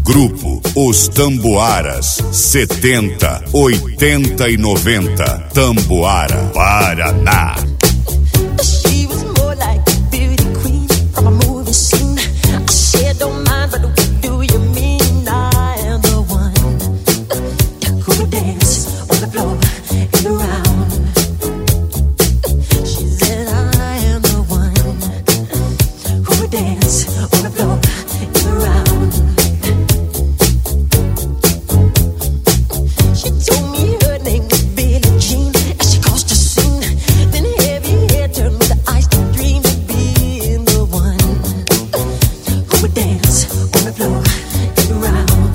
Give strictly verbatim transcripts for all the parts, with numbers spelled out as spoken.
Grupo Os Tamboaras, setenta, oitenta e noventa. Tamboara, Paraná. She was more like a beauty queen from a movie scene. I said don't mind, but what do you mean? I am the one who would dance on the floor and around. She said I am the one who would dance on the floor and around. She told me her name was Billie Jean as she crossed the scene. Then heavy hair turned with the eyes to dream of being the one who would dance on the floor and around.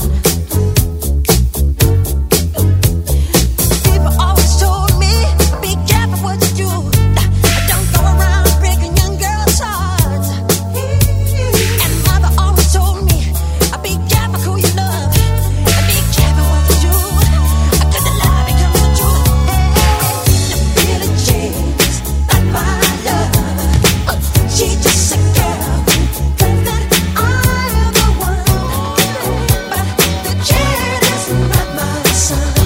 People always told me, be careful what you do. Don't go around breaking young girls' hearts. And mother always told me, be careful who you love. And be careful what you do. Cause the love becomes the truth. Billie Jean's not my love. She's just a girl who claims that I am the one. But the kid is not my son.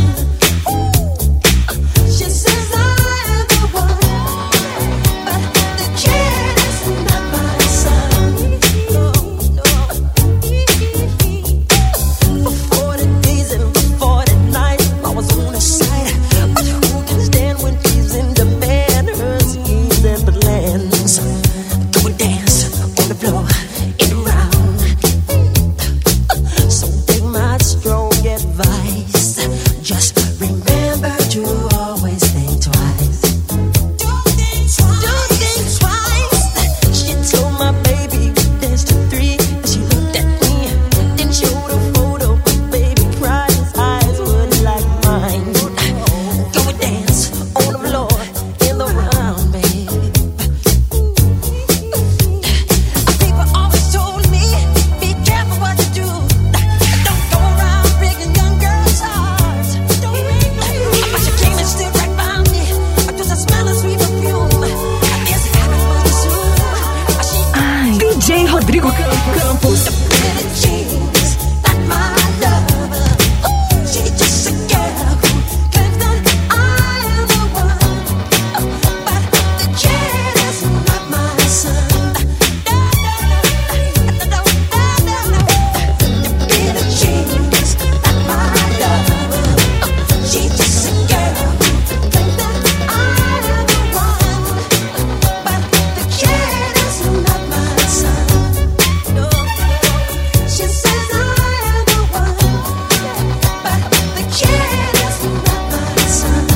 She says I am the one. But the kid is not my son. No, no. For forty days and for forty nights I was on her side. But who can stand when she's in demand? Her schemes and plans. Go and dance on the floor and around. So take my strong advice. Just remember to always think twice. Don't think twice. She told my baby we danced to three. And she looked at me, then showed a photo. Baby cried, his eyes were like mine. Go and dance on the floor in the round, babe. People always told me, be careful what you do. Don't go around breaking young girls' hearts. But she came and stood right by me. Just a smell of sweet perfume. I guess it happened much soon. She Ai, D J Rodrigo Campos. Billie Jean's not my love. She's just a girl who claims that I am the one. But the kid is not my son. Billie Jean's not my love. She's just a girl who claims that I am the one. But the kid is not my son. No, she says I am the one, but the kid is not my son.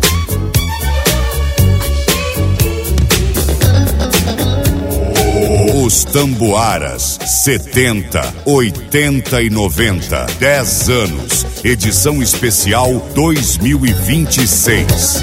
Os Tamboaras, setenta, oitenta e noventa. dez anos. Edição especial dois mil e vinte e seis.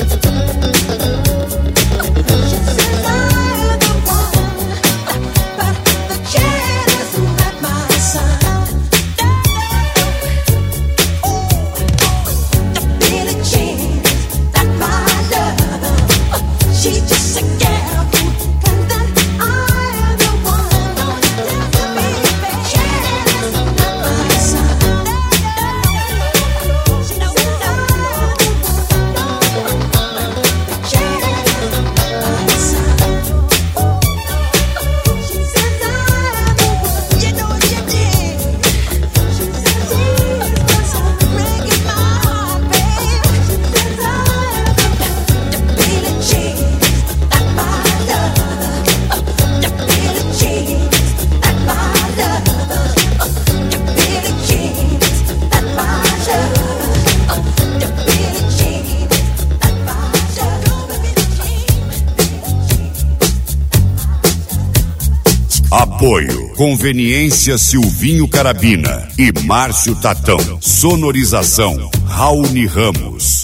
Apoio Conveniência Silvinho Carabina e Márcio Tatão. Sonorização Raoni Ramos.